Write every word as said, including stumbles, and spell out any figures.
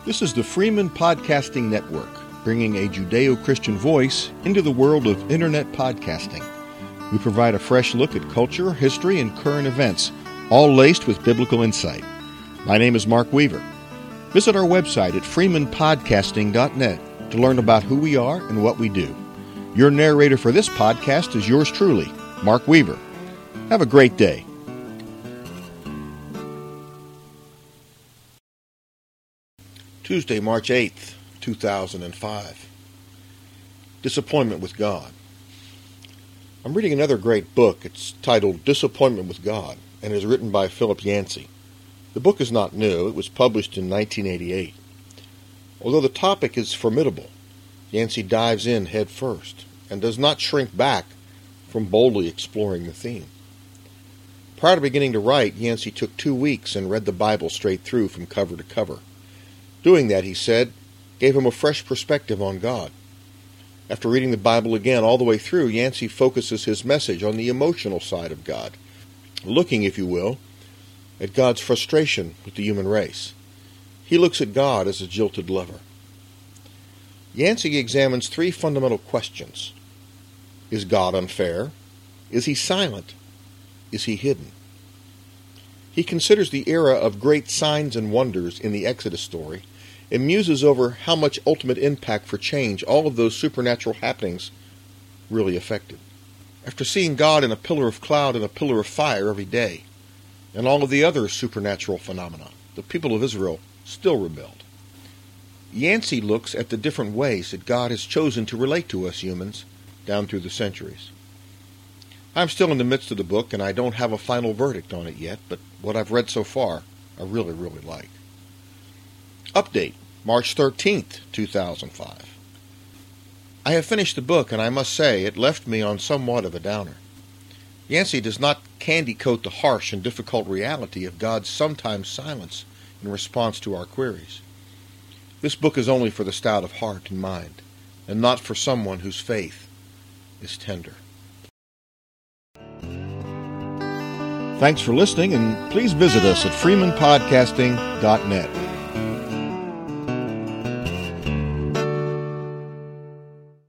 This is the Freeman Podcasting Network, bringing a Judeo-Christian voice into the world of Internet podcasting. We provide a fresh look at culture, history, and current events, all laced with biblical insight. My name is Mark Weaver. Visit our website at freeman podcasting dot net to learn about who we are and what we do. Your narrator for this podcast is yours truly, Mark Weaver. Have a great day. Tuesday, March eighth, two thousand five. Disappointment with God. I'm reading another great book. It's titled Disappointment with God and is written by Philip Yancey. The book is not new. It was published in nineteen eighty-eight. Although the topic is formidable, Yancey dives in head first and does not shrink back from boldly exploring the theme. Prior to beginning to write, Yancey took two weeks and read the Bible straight through from cover to cover. Doing that, he said, gave him a fresh perspective on God. After reading the Bible again all the way through, Yancey focuses his message on the emotional side of God, looking, if you will, at God's frustration with the human race. He looks at God as a jilted lover. Yancey examines three fundamental questions. Is God unfair? Is he silent? Is he hidden? He considers the era of great signs and wonders in the Exodus story and muses over how much ultimate impact for change all of those supernatural happenings really affected. After seeing God in a pillar of cloud and a pillar of fire every day, and all of the other supernatural phenomena, the people of Israel still rebelled. Yancey looks at the different ways that God has chosen to relate to us humans down through the centuries. I'm still in the midst of the book, and I don't have a final verdict on it yet, but what I've read so far, I really, really like. Update, March thirteenth, two thousand five. I have finished the book, and I must say it left me on somewhat of a downer. Yancey does not candy-coat the harsh and difficult reality of God's sometimes silence in response to our queries. This book is only for the stout of heart and mind, and not for someone whose faith is tender. Thanks for listening, and please visit us at freeman podcasting dot net.